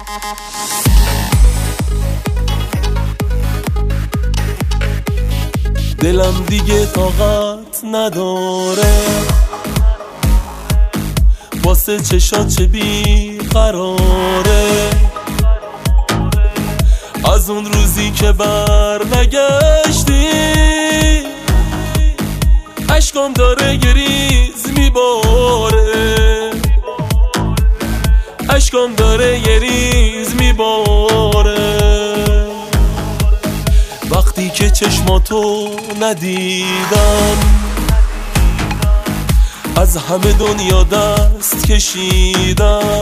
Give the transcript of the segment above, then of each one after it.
دلم دیگه طاقت نداره واسه چشات چه بی قراره. از اون روزی که بر نگشتی عشقم داره گریز میباره، عشقم داره گریز میباره. وقتی که چشماتو ندیدم از همه دنیا دست کشیدم.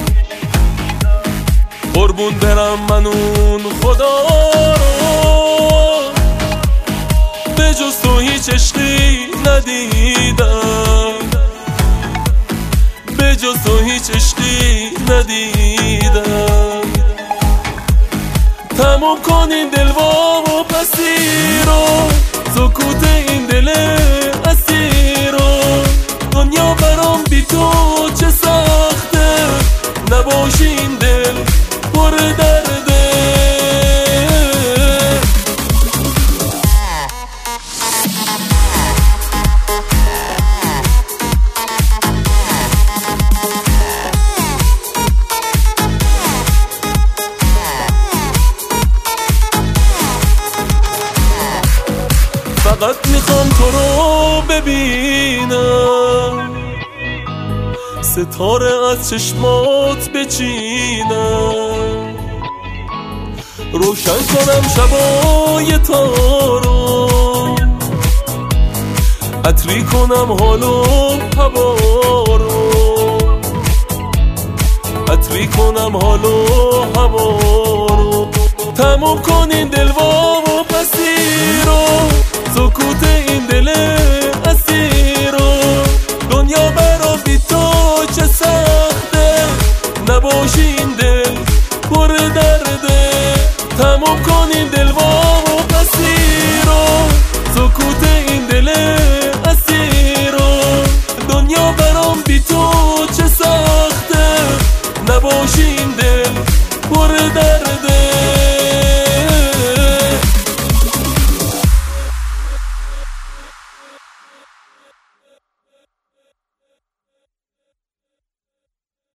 قربون برم من اون خدا رو به جز تو هیچ عشقی ندیدم، به جز تو هیچ عشقی ندیدم. تموم کن این دلوام و پسی رو، سکوت این دل اسیر رو. دنیا برام بی تو چه سخته، نباشی این دل پر درده. فقط میخوام تو رو ببینم، ستاره از چشمات بچینم. روشن کنم شبای تارو، عطری کنم حال و هوا رو، عطری کنم حال و هوا رو. تموم کن این دلوام و پسی رو، سکوت این دل اسیر رو. دنیا برام بی تو چه سخته، نباشی این دل پر درده. تموم کن این دلوام و پسی رو، سکوت این دل اسیر رو. دنیا برام بی تو چه سخته، نباشی این